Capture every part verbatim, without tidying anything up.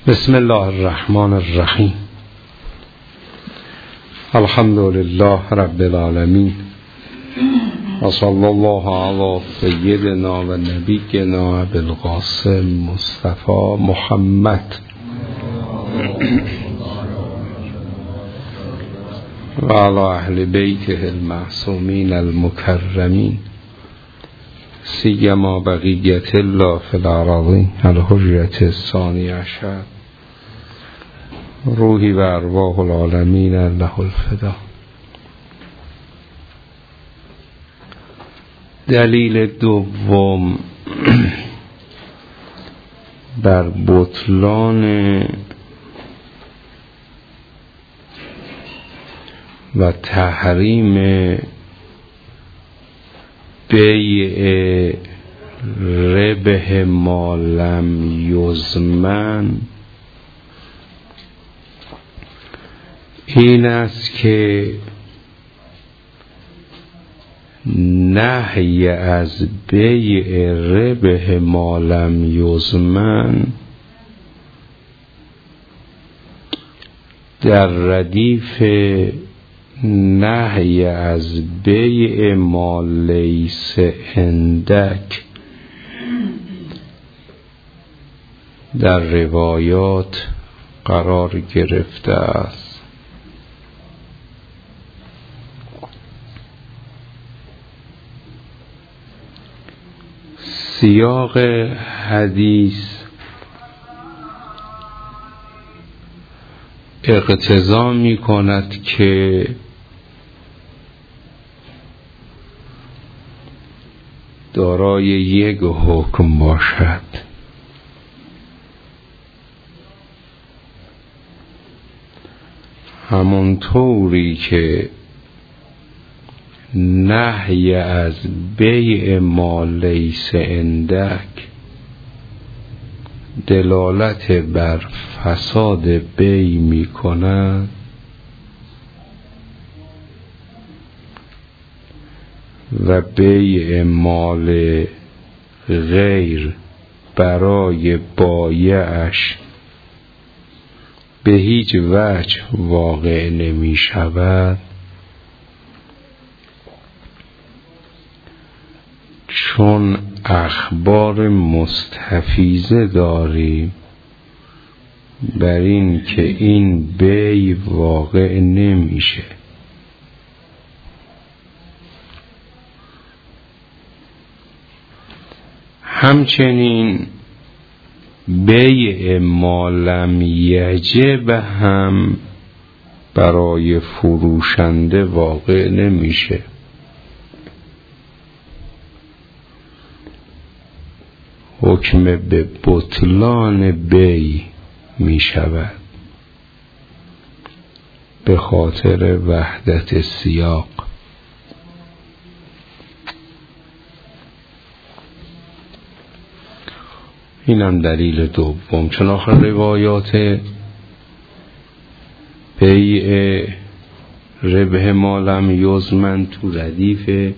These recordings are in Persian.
بسم الله الرحمن الرحیم. الحمد لله رب العالمین و صلی الله علی سیدنا و نبینا ابوالقاسم مصطفی محمد و علی اهل بیته المعصومین المکرمین سیما بقیت الله فی الارضین الحجة الثانی عشر روحی و ارواح العالمین له الفدا. دلیل دوم بر بطلان و تحریم بیع ربح ما لم یضمن این است که نهی از بیع ربح ما لم یضمن در ردیف نهی از بیع ما لیس عندک در روایات قرار گرفته است. سیاق حدیث اقتضا می کند که دارای یک حکم باشد. همونطوری که نهی از بیع ما لیس عندک دلالت بر فساد بیع می کند، و بیع مال غیر برای بایعش به هیچ وجه واقع نمی شود، چون اخبار مستفیضه داریم بر این که این بیع واقع نمیشه. همچنین بیع ما لم یجب هم برای فروشنده واقع نمیشه، حکم به بطلان بیع می شود به خاطر وحدت سیاق. این هم دلیل دوم، چون آخر روایات بیع ربح ما لم یضمن تو ردیف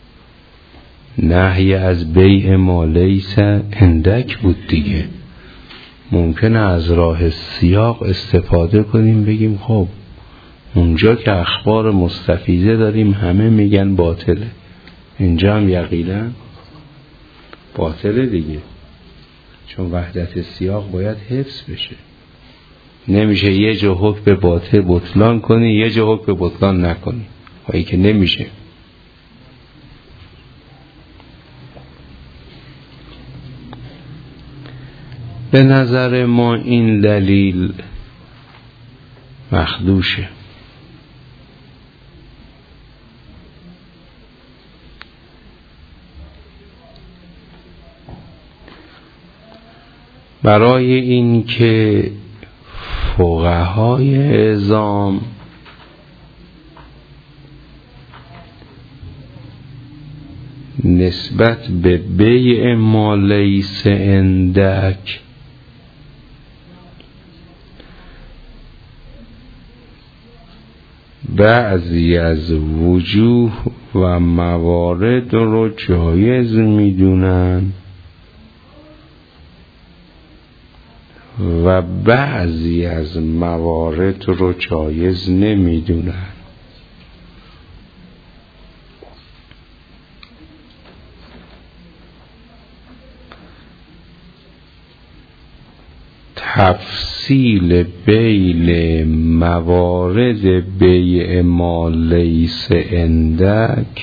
نهی از بیع ما لیس عندک بود دیگه. ممکنه از راه سیاق استفاده کنیم بگیم خب اونجا که اخبار مستفیضه داریم همه میگن باطله، اینجا هم یقینا باطله دیگه، چون وحدت سیاق باید حفظ بشه. نمیشه یه جا حکم به باطل بطلان کنی یه جا حکم به بطلان نکنی، هایی که نمیشه. به نظر ما این دلیل مخدوشه. برای این که فقهای اعظام نسبت به بیع ما لیس عندک بعضی از وجوه و موارد رو جایز میدونن و بعضی از موارد رو جایز نمیدونن. تفصیل بین موارد بیع ما لیس عندک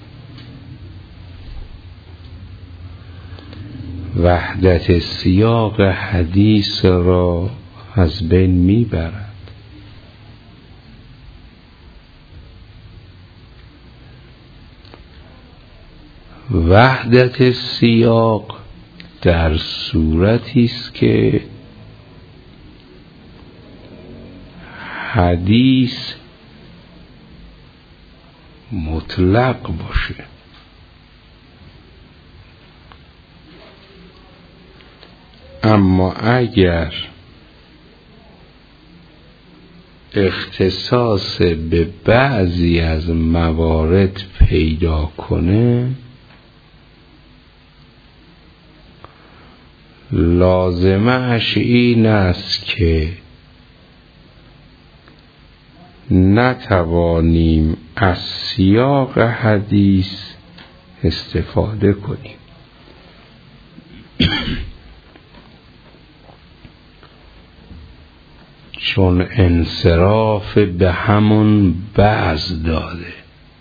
وحدت سیاق حدیث را از بین میبرد. وحدت سیاق در صورتی است که حدیث مطلق باشه، اما اگر اختصاص به بعضی از موارد پیدا کنه لازمه اش این است که نتوانیم از سیاق حدیث استفاده کنیم. چون انصراف به همون بعض داده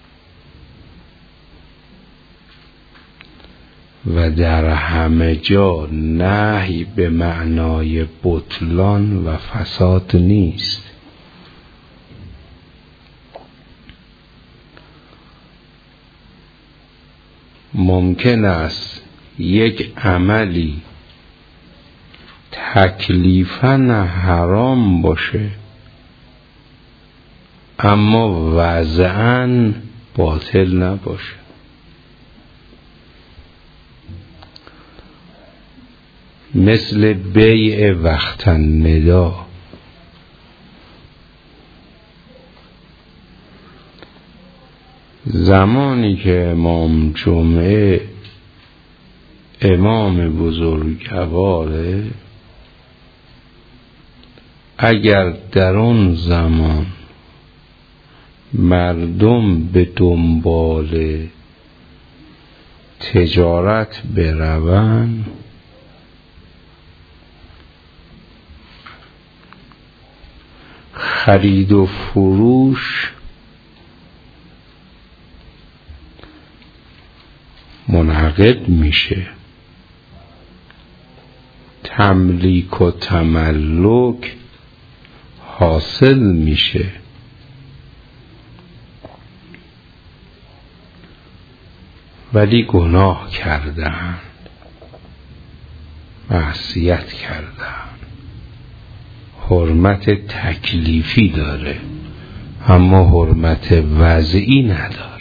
و در همه جا نهی به معنای بطلان و فساد نیست. ممکن است یک عملی تکلیفاً حرام باشه اما وضعاً باطل نباشه. مثل بیع وقت الندا. زمانی که امام جمعه امام بزرگواره، اگر در اون زمان مردم به دنبال تجارت بروند خرید و فروش منعقد میشه، تملیک و تملک حاصل میشه. ولی گناه کردن، معصیت کردن. حرمت تکلیفی داره اما حرمت وضعی نداره.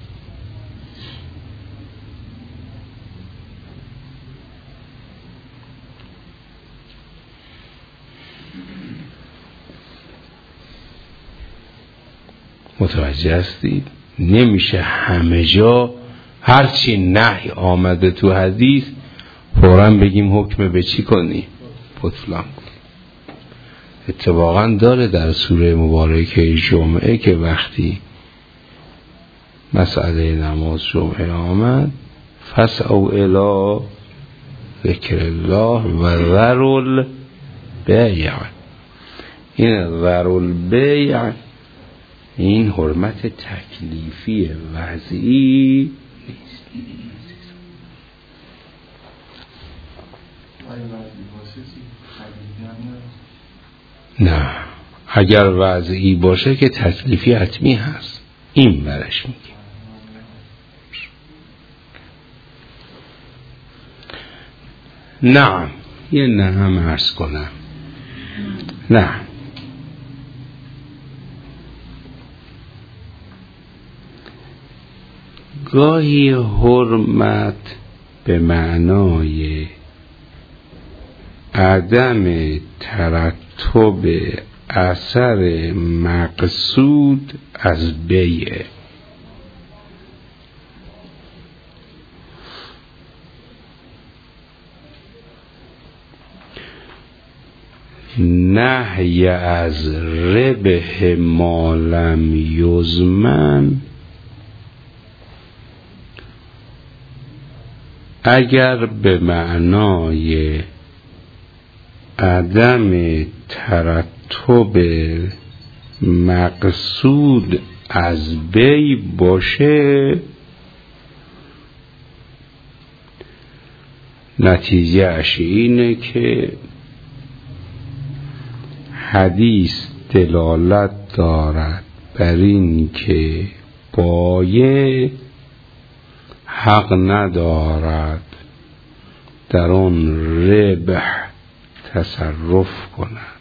متوجه هستید؟ نمیشه همه جا هرچی نهی آمده تو حدیث فوراً بگیم حکم به چی کنی؟ بطلان کن. اتفاقاً داره در سوره مبارکه جمعه که وقتی مسئله نماز جمعه آمد فسعوا الی ذکر الله و ذروا البیع. این ذروا البیع این حرمت تکلیفی وضعی نیست. نه، اگر وضعی باشه که تکلیفی حتمی هست. این برش میگه. نه یه نه هم عرض کنم. نه گاهی حرمت به معنای عدم ترتب اثر مقصود از بیع. نهی از ربح ما لم یضمن اگر به معنای عدم ترتب مقصود از بی باشه، نتیجه اش اینه که حدیث دلالت دارد بر این که بایع حق ندارد در آن ربح تصرف کند.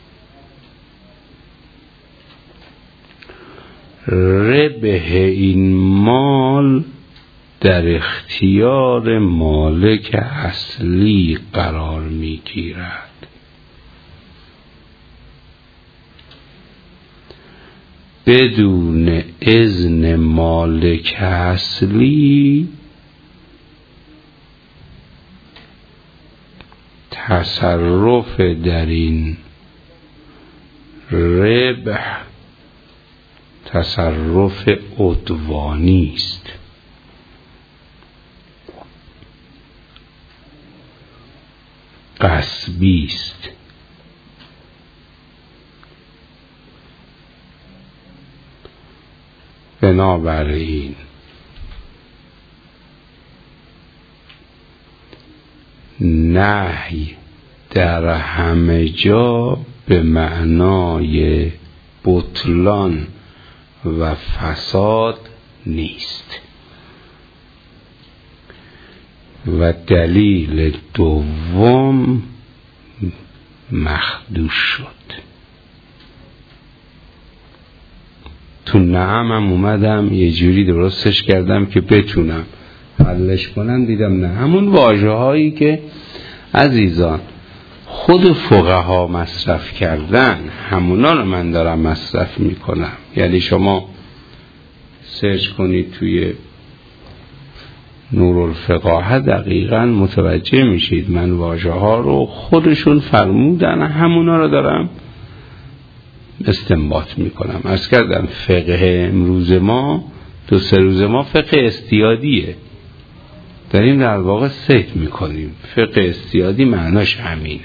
ربح این مال در اختیار مالک اصلی قرار می گیرد. بدون اذن مالک اصلی تصرف در این ربح تصرف عدوانی است. غصبی است. بنابراین نهی در همه جا به معنای بطلان و فساد نیست. و دلیل دوم مخدوش شد. تو نعمم اومدم یه جوری درستش کردم که بتونم حلش کنم، دیدم نه، همون واژه هایی که عزیزان خود فقها مصرف کردن همونا رو من دارم مصرف میکنم. یعنی شما سرچ کنید توی نورالفقاهه دقیقاً متوجه میشید من واژه ها رو خودشون فرمودن همونا رو دارم استنباط میکنم. عرض کردم فقه امروز ما دو سه روز ما فقه استیادیه، داریم در واقع سیت میکنیم. فقه استیادی معناش همینه.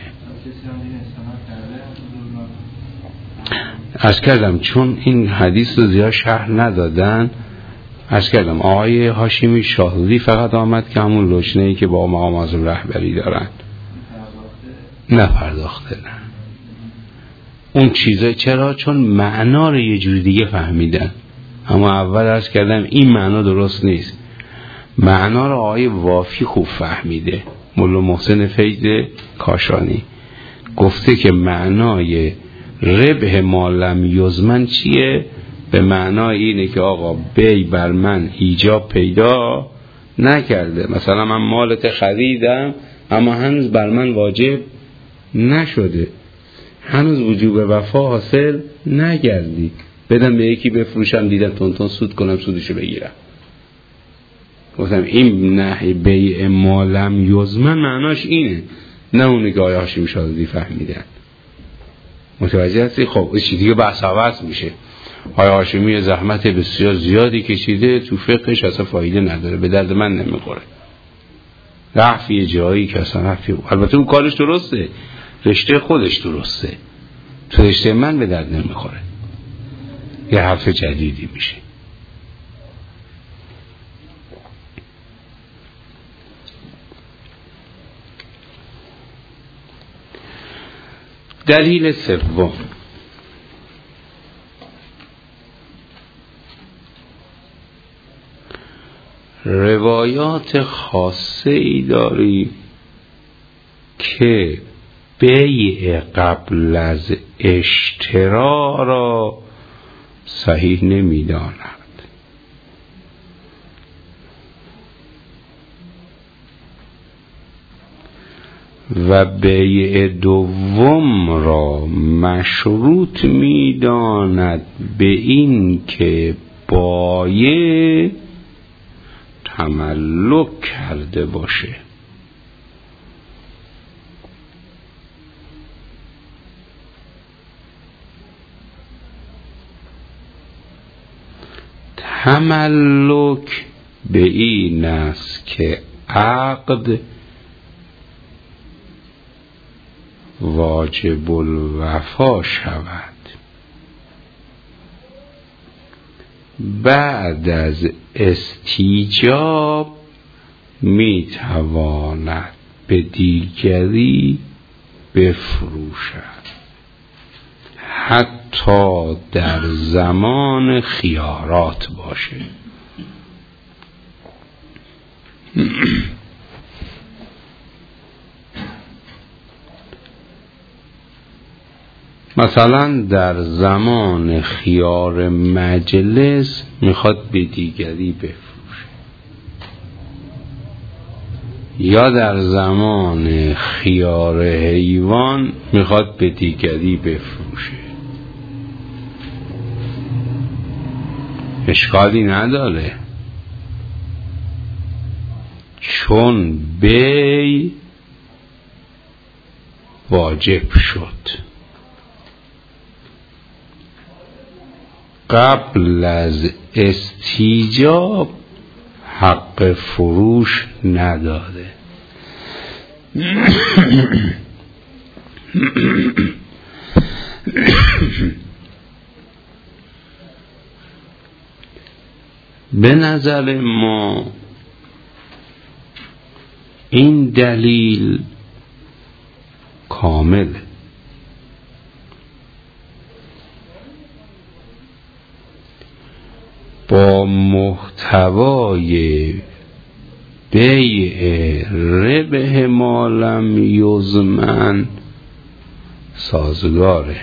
عرض کردم چون این حدیث رو زیاد شرح ندادن، عرض کردم آقای هاشمی شاهدی فقط آمد که همون لجنه‌ای که با مقام اعظم رهبری دارن نه پرداخته، نه اون چیزا. چرا؟ چون معنا رو یه جوری دیگه فهمیدن. اما اول عرض کردم این معنا درست نیست. معنا رو آقای وافی خوب فهمیده، مولا محسن فیض کاشانی گفته که معنای ربح ما لم یضمن چیه؟ به معنای اینه که آقا بی بر من ایجاب پیدا نکرده. مثلا من مالت خریدم اما هنوز بر من واجب نشده، هنوز وجوب وفا حاصل نگردید، بدم به یکی بفروشم دیدم تون تون سود کنم سودشو بگیرم. گفتم این نهی بیع ما لم یضمن معناش اینه، نه اون که آیه هاشمی شاهدی فهمیدن. متوجه هستی؟ خب این چیزی که بحث عوض میشه. آیه هاشمی زحمت بسیار زیادی کشیده، تو فقهش اصلا فایده نداره، به درد من نمیخوره. رفت یه جایی که اصلا رفت، البته اون کارش درسته، رشته خودش درسته، تو رشته من به درد نمیخوره. یه حرف جدیدی میشه. دلیل سوم، روایات خاصه ای داری که بیع قبل از اشترا را صحیح نمی داند و بیع دوم را مشروط می داند به این که بایع تملک کرده باشه. تملک به این است که عقد واجب الوفا شود. بعد از استیجاب می تواند به دیگری بفروشد، حتی در زمان خیارات باشه. مثلا در زمان خیار مجلس میخواد به دیگری بفروشه، یا در زمان خیار حیوان میخواد به دیگری بفروشه، اشکالی نداره، چون بی واجب شد. قبل از استیجاب حق فروش نداره. به نظر ما این دلیل کامله. با محتوای بیع ربح ما لم یضمن سازگاره.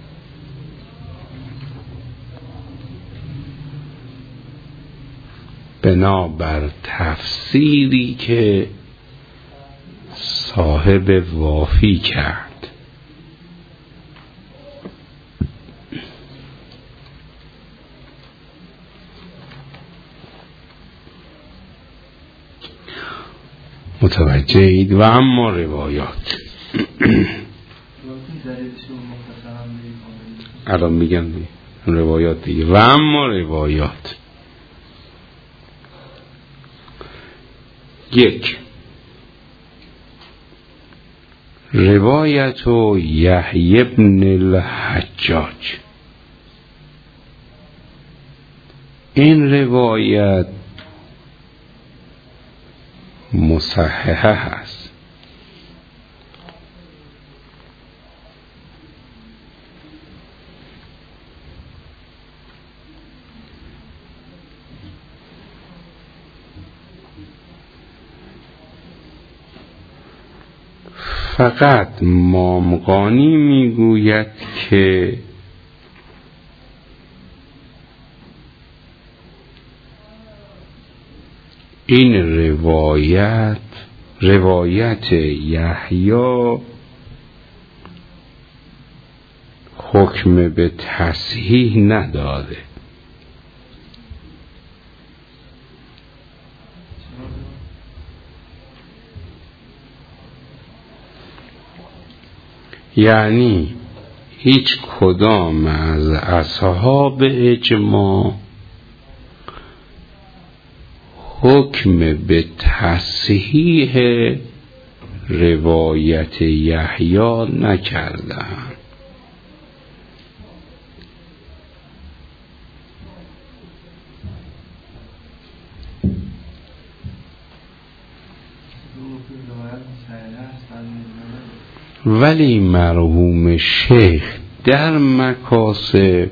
بنابر تفسیری که صاحب وافی کرد. متوجهید؟ و اما روایات الان میگم روایات دیگه. و اما روایات یک، روایت یحیی بن الحجاج. این روایت مصححه هست. فقط مامغانی میگوید که این روایت روایت یحیی حکم به تصحیح نداره. یعنی هیچ کدام از اصحاب اجماع حکم به تصحیح روایت یحیی نکردند. ولی مرحوم شیخ در مکاسب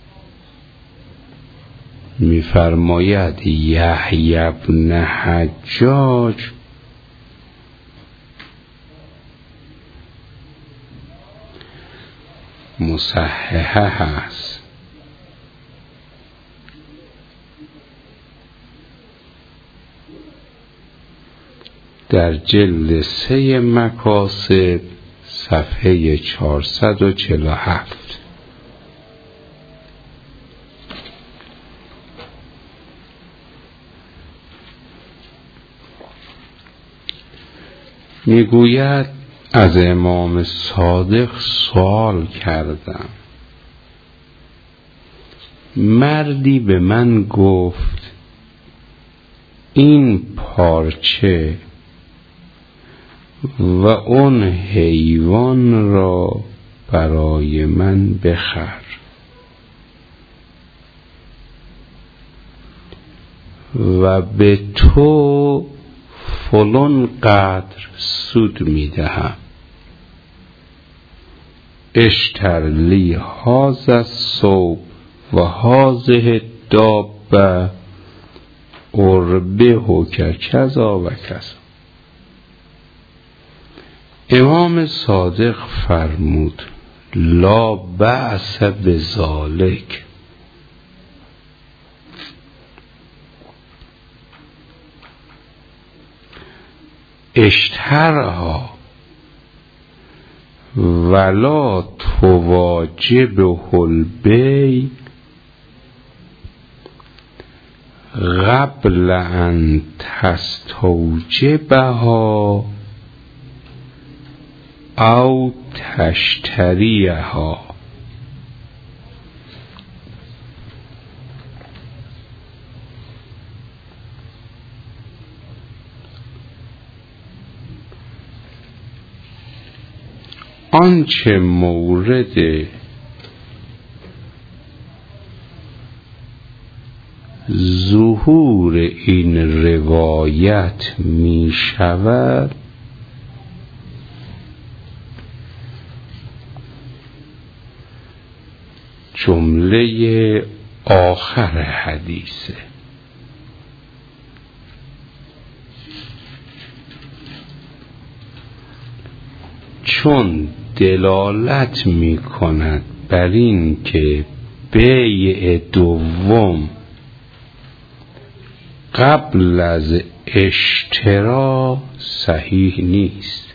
می‌فرماید یحیی بن حجاج مصححه هست. در جلد سه مکاسب صفحه چهارصد و چهل و هفت میگوید از امام صادق سوال کردم مردی به من گفت این پارچه و اون حیوان را برای من بخر و به تو فلان قدر سود میدهم. اشتر لی هذا الثوب و هذه الدابه اربه کذا و کذا. امام صادق فرمود لا بأس بذلک. اشترها ولا تواجبه البیع قبل ان تستوجبها او تشتریها. آنچه مورد ظهور این روایت می شود جمله آخر حدیثه. چون دلالت می کند بر این که بیع دوم قبل از اشترا صحیح نیست.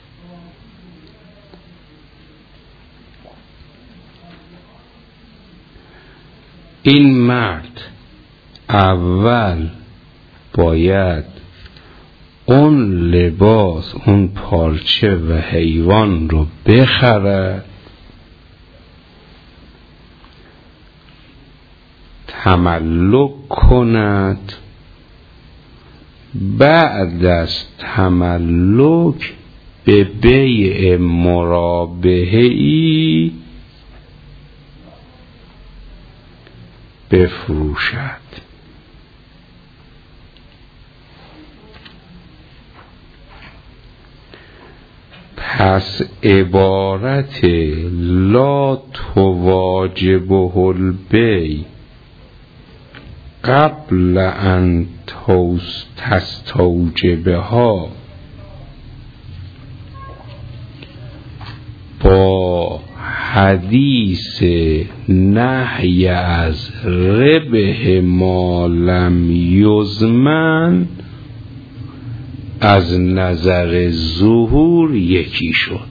این مرد اول باید اون لباس، اون پارچه و حیوان رو بخرد، تملک کند، بعد از تملک به بیع مرابحه‌ای بفروشد. پس عبارت لا تواجبه البیع قبل ان تستوجبها با حدیث نهی از ربح ما لم یضمن از نظر ظهور یکی شد.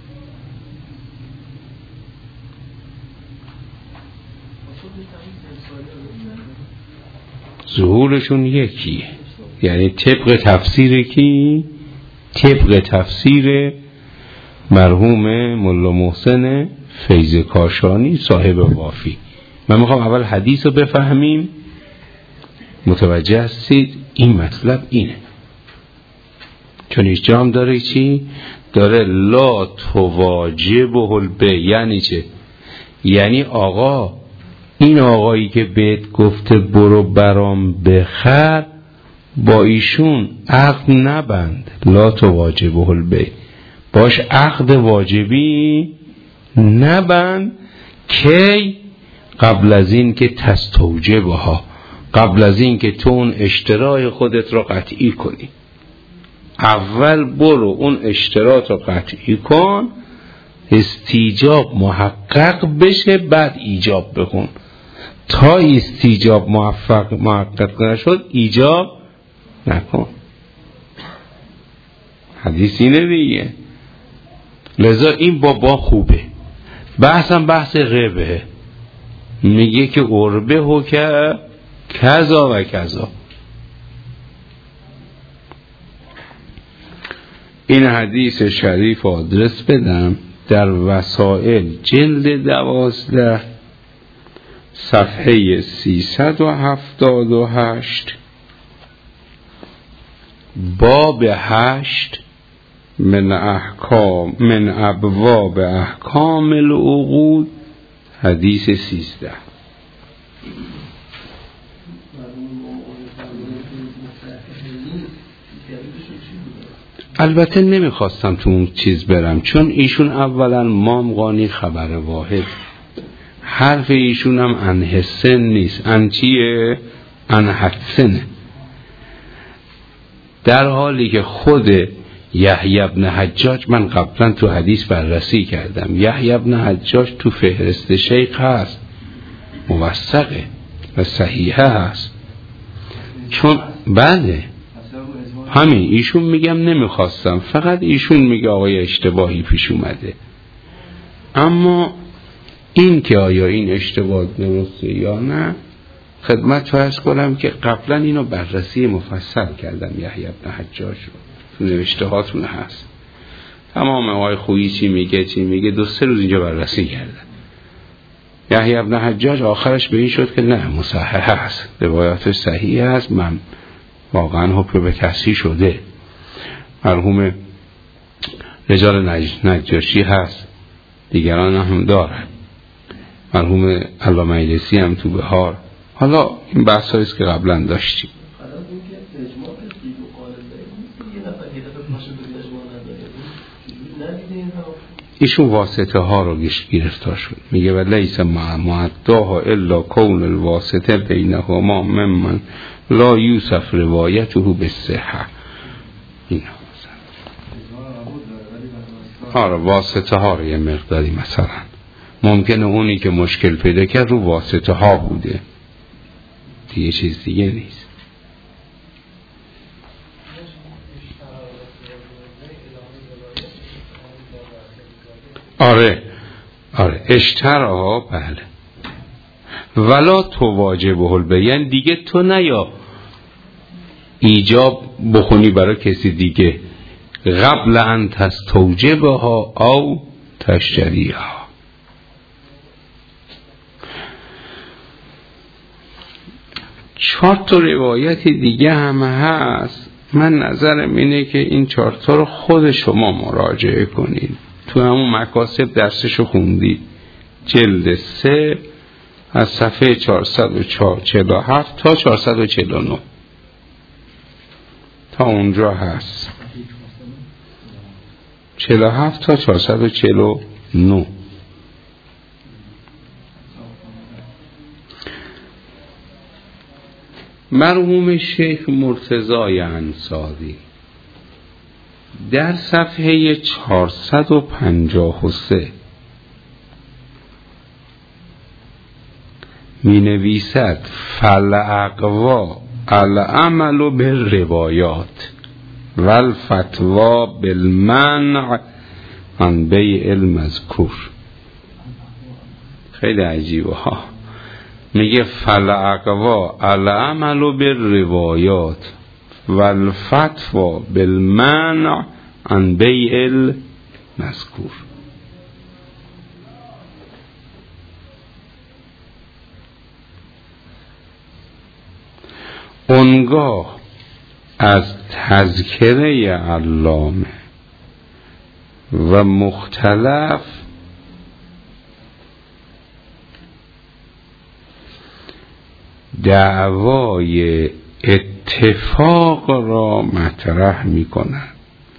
ظهورشون یکیه، یعنی طبق تفسیر کی؟ طبق تفسیر مرحوم ملا محسن فیض کاشانی صاحب وافی. من میخوام اول حدیث رو بفهمیم، متوجه هستید؟ این مطلب اینه. چون اینجا هم داره چی؟ داره لا تواجبه البیع. یعنی چه؟ یعنی آقا، این آقایی که بهت گفته برو برام بخر، با ایشون عقد نبند. لا تواجبه البیع، باش عقد واجبی نبند. کی؟ قبل از این که تستوجبها، قبل از این که تو اون اشترای خودت رو قطعی کنی. اول برو اون اشتراط رو قطعی کن، استیجاب محقق بشه، بعد ایجاب بکن. تا استیجاب موفق محقق نشد ایجاب نکن. حدیث اینه دیگه. لذا این بابا خوبه. بحثم بحث غیبه، میگه که اربه و که کذا و کذا. این حدیث شریف آدرس بدم در وسائل جلد دوازده صفحه سیصد و هفتاد و هشت باب هشت من احکام من ابواب احکام العقود حدیث سیزده. البته نمیخواستم تو اون چیز برم، چون ایشون اولا مام قانی خبر واحد، حرف ایشون هم انحسن نیست، انچیه انحسنه، در حالی که خود یحیی بن حجاج من قبلا تو حدیث بررسی کردم، یحیی بن حجاج تو فهرست شیخ هست، موثقه و صحیحه هست، چون بله همین ایشون میگم نمیخواستم، فقط ایشون میگه آقای اشتباهی پیش اومده. اما این که آیا این اشتباه درسته یا نه خدمت فرض کنم که قبلا اینو بررسی مفصل کردم، یحیی بن حجاج رو تو نوشته هاتون هست، تمام آقای خویی چی میگه چی میگه دو سه روز اینجا بررسی کردم. یحیی بن حجاج آخرش به این شد که نه مصحح هست، روایاتش صحیح هست، من واقعا حکم به کسی شده، مرحوم رجال نج... نجاشی هست، دیگران هم دارن، مرحوم علامه مجلسی هم تو بهار. حالا این بحث هاییست که قبلا داشتیم. ایشون واسطه ها رو گرفتار شد، میگه و لیس معداها الا کون الواسطه بینهما ممن لا یوسف روایته بالصحه. اینا آره واسطه ها رو یه مقداری مثلا ممکنه اونی که مشکل پیدا کرد رو واسطه ها بوده، دیگه چیز دیگه نیست. آره آره اشتراها بله، ولا تو واجبه البیان، دیگه تو نیا ایجاب بخونی برای کسی دیگه، قبل ان تستوجبها او تشتریها. چهار تا روایت دیگه هم هست، من نظرم اینه که این چهار تا رو خود شما مراجعه کنید، تو همون مکاسب درسشو خوندید، جلد سه از صفحه چهارصد و چهل و هفت تا چهارصد و چهل و نه تا اونجا هست، چهل و هفت تا چهارصد و چهل و نه. مرحوم شیخ مرتضی انصاری در صفحه چهارصد و پنجاه و سه می نویسد فالاقوا العمل بالروایات والفتوا بالمنع عن بیع المذکور. خیلی عجیبه ها، میگه فالاقوا العمل بالروایات والفتوا بالمنع عن بیع المذکور. اونگاه از تذکره علامه و مختلف دعوای اتفاق را مطرح می کنند.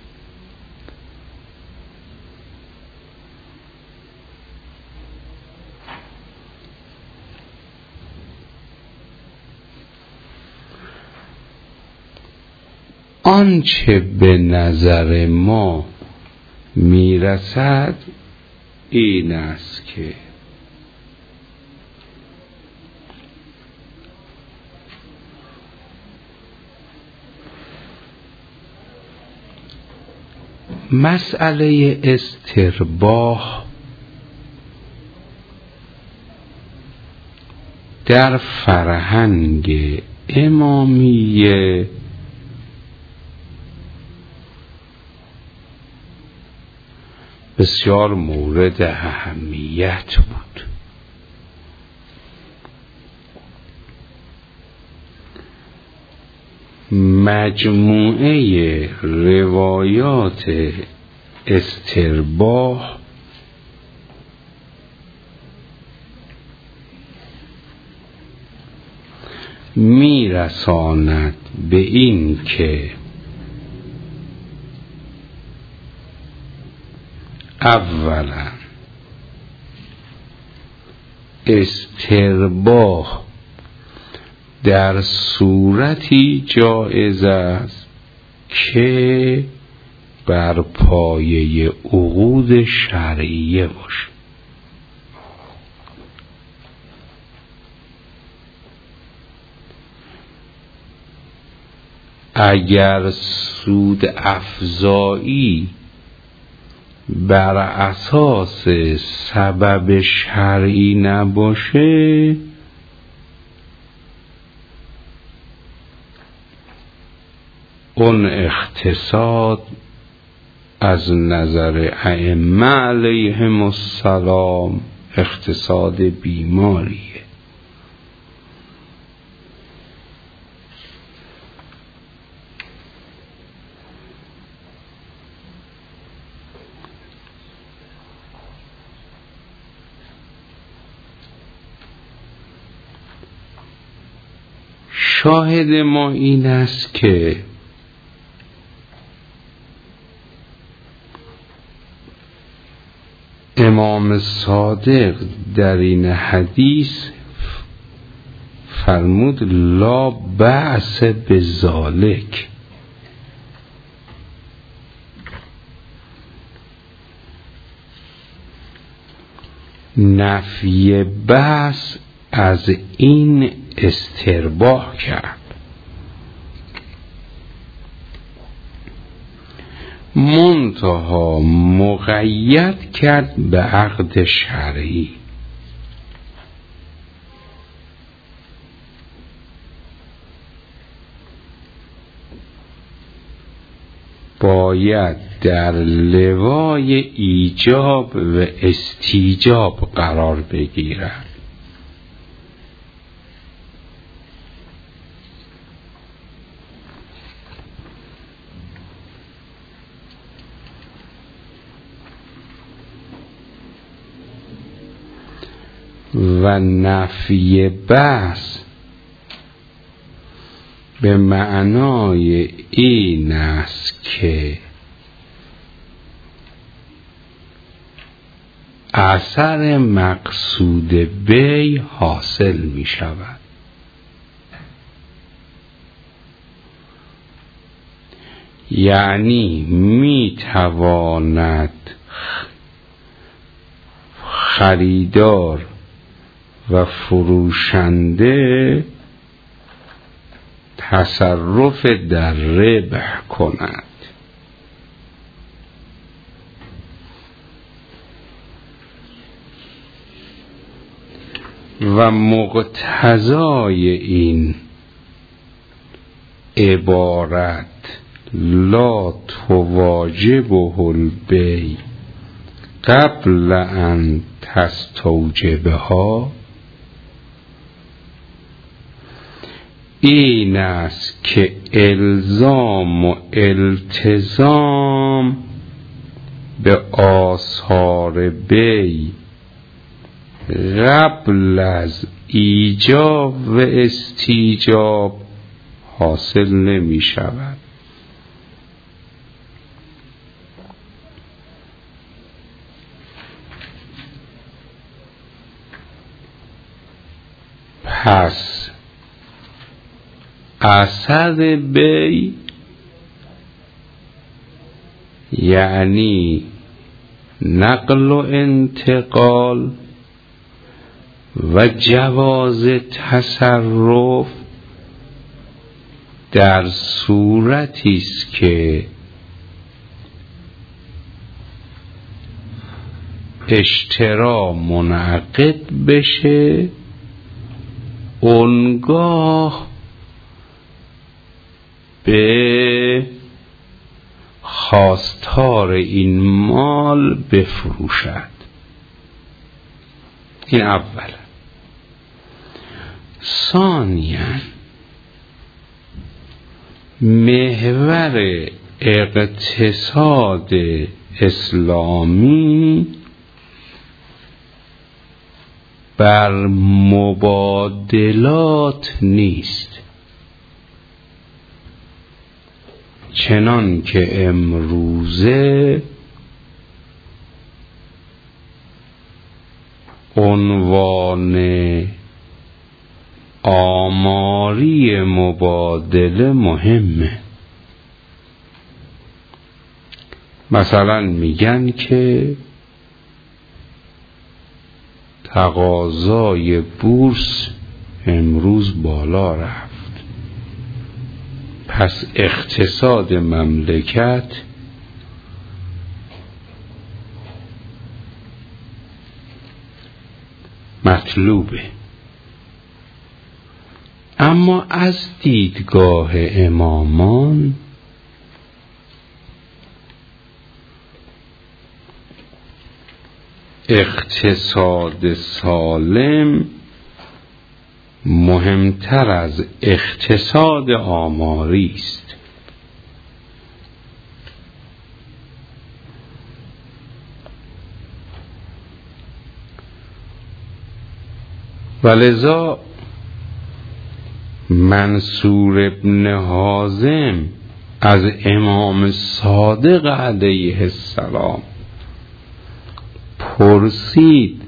آنچه به نظر ما میرسد این است که مسئله استرباح در فرهنگ امامیه بسیار مورد اهمیت بود. مجموعه روایات استرباح میرساند به این که اولا استرباح در صورتی جایز است که بر پایه عقود شرعیه باشه. اگر سود افزایی بر اساس سبب شرعی نباشه اون اقتصاد از نظر ائمه علیهم السلام اقتصاد بیماریه. شاهد ما این است که امام صادق در این حدیث فرمود لا بأس بذالک، نفی بأس از این استرباح کرد. منتها مقید کرد به عقد شرعی. باید در لوای ایجاب و استیجاب قرار بگیرد. و نفی بأس به معنای این است که اثر مقصود بی حاصل می شود. یعنی می تواند خریدار و فروشنده تصرف در ربح کند. و مقتضای این عبارت لا تواجبه البیع قبل ان تستوجبها این است که الزام و التزام به آثار بی قبل از ایجاب و استیجاب حاصل نمی شود. پس اثر بی یعنی نقل و انتقال و جواز تصرف در صورتی است که اشترا منعقد بشه، اونگاه به خواستار این مال بفروشد. این اول. ثانیاً محور اقتصاد اسلامی بر مبادلات نیست، چنان که امروزه عنوان آماری مبادله مهمه. مثلا میگن که تقاضای بورس امروز بالا رفت، پس اقتصاد مملکت مطلوبه. اما از دیدگاه امامان اقتصاد سالم مهمتر از اقتصاد آماری است. ولذا منصور ابن حازم از امام صادق علیه السلام پرسید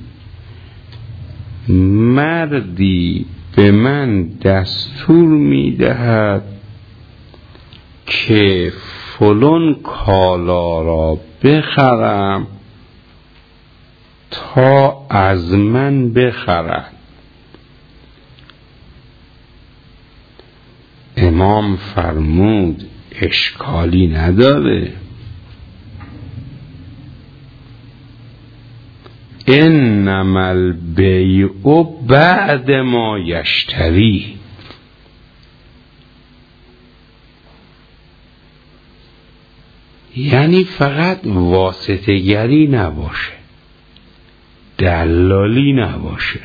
مردی به من دستور می‌دهد که فلان کالا را بخرم تا از من بخرد. امام فرمود اشکالی نداره، انما البیع بعد ما یشتری. یعنی فقط واسطه گری نباشه، دلالی نباشه.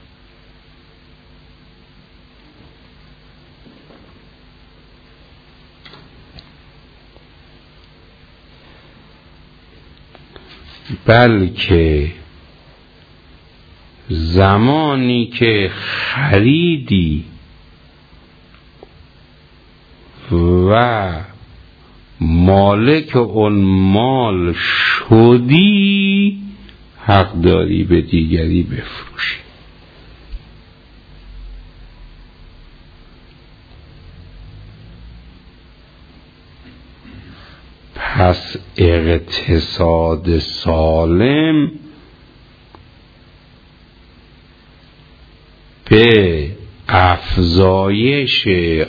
بلکه زمانی که خریدی و مالک اون مال شدی حق داری به دیگری بفروشی. پس اقتصاد سالم به افزایش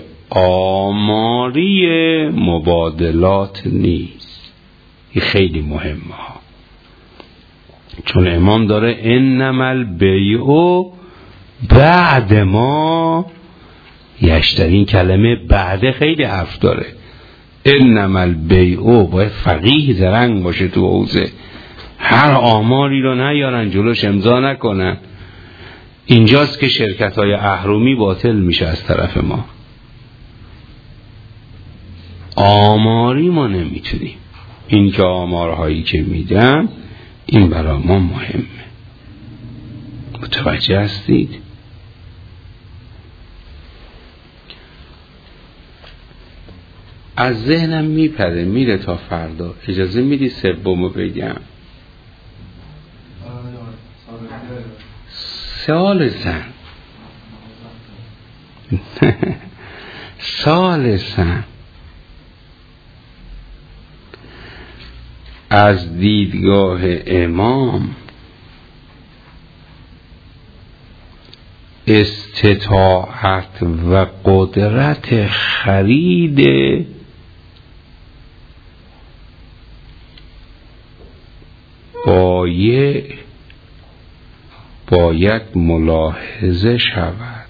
آماری مبادلات نیست. این خیلی مهمه ها، چون امام داره انما البیع بعد ما یشتری. این کلمه بعد خیلی حرف داره. انما البیع باید فقیه زرنگ باشه تو حوزه، هر آماری رو نیارن جلوش امضا نکنن. اینجاست که شرکت های اهرمی باطل میشه از طرف ما. آماری ما نمیتونیم، این که آمارهایی که میدن این برای ما مهمه. متوجه هستید؟ از ذهنم میپره میره تا فردا. اجازه میدی سومو بگم؟ ثالثاً ثالثاً از دیدگاه امام استطاعت و قدرت خرید بایع باید ملاحظه شود.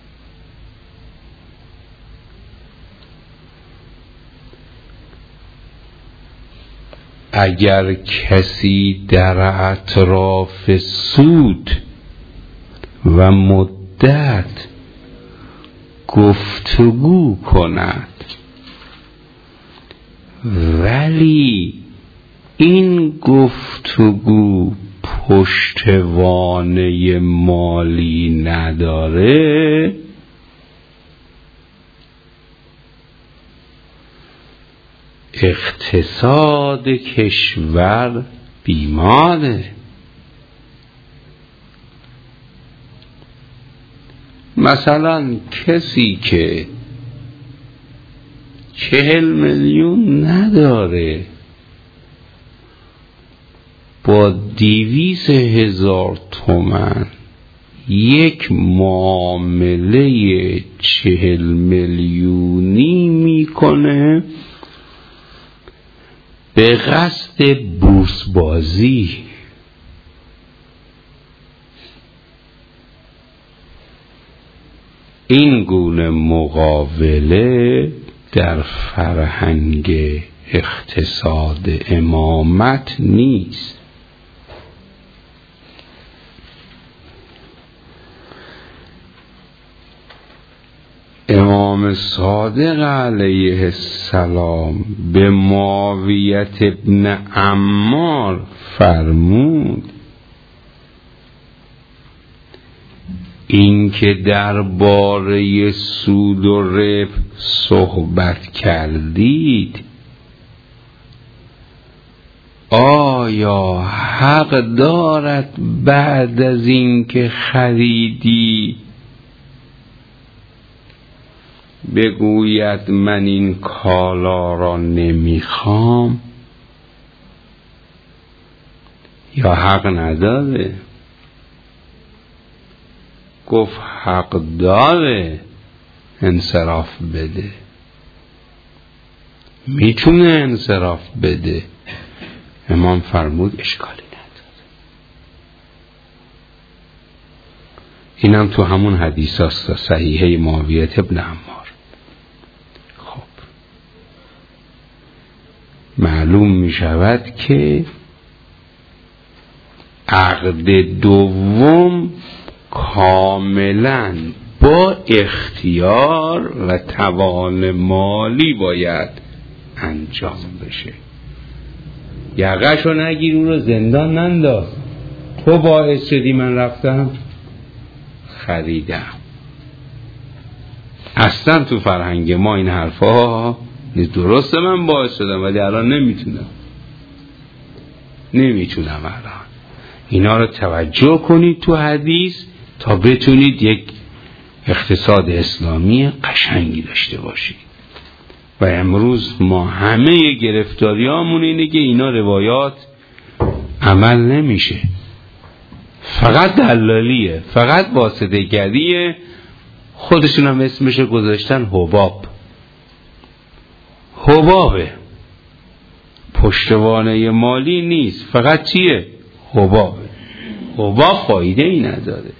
اگر کسی در اطراف سود و مدت گفتگو کند ولی این گفتگو پشتوانه مالی نداره، اقتصاد کشور بیماره. مثلا کسی که چهل میلیون نداره با دیویس هزار تومن یک معامله چهل میلیونی میکنه به قصد بورس بازی. این گونه مقاوله در فرهنگ اقتصاد امامت نیست. امام صادق علیه السلام به معاویه ابن عمار فرمود این که درباره سود و ربح صحبت کردید، آیا حق دارد بعد از این که خریدی بگوید من این کالا را نمیخوام؟ یا حق نداره؟ گفت حق داره انصراف بده، میتونه انصراف بده. امام فرمود اشکالی نداره. اینم تو همون حدیث هست صحیحه معاویه ابن عمار. خب معلوم می شود که عقد دوم کاملا با اختیار و توان مالی باید انجام بشه. یقه‌شو نگیر، اون رو زندان ننداز. تو باعث شدی من رفتم خریدم. اصلا تو فرهنگ ما این حرفا نیست. درسته من باعث شدم ولی الان نمیتونم نمیتونم الان. اینا رو توجه کنید تو حدیث تا بتونید یک اقتصاد اسلامی قشنگی داشته باشید. و امروز ما همه گرفتاریامون اینه که اینا روایات عمل نمیشه، فقط دلالیه، فقط واسطه گریه. خودشون هم اسمش گذاشتن حباب. حبابه، پشتوانه مالی نیست، فقط چیه؟ حبابه. حباب فایده ای نداره.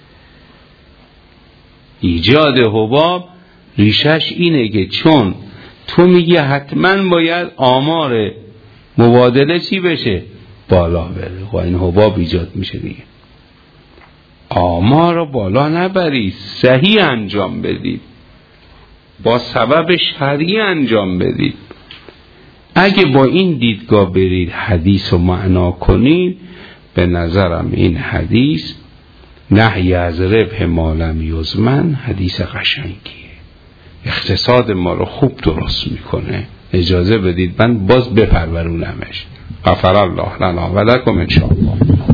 ایجاد حباب ریشش اینه که چون تو میگی حتما باید آمار مبادله چی بشه؟ بالا بره. و این حباب ایجاد میشه دیگه. آمار رو بالا نبرید، صحیح انجام بدید، با سبب شرعی انجام بدید. اگه با این دیدگاه برید حدیث رو معنا کنید، به نظرم این حدیث نهی از ربح ما لم یضمن حدیث قشنگیه، اقتصاد ما رو خوب درست میکنه. اجازه بدید من باز بپرورونمش. غفر الله لنا و لکم ان شاء الله.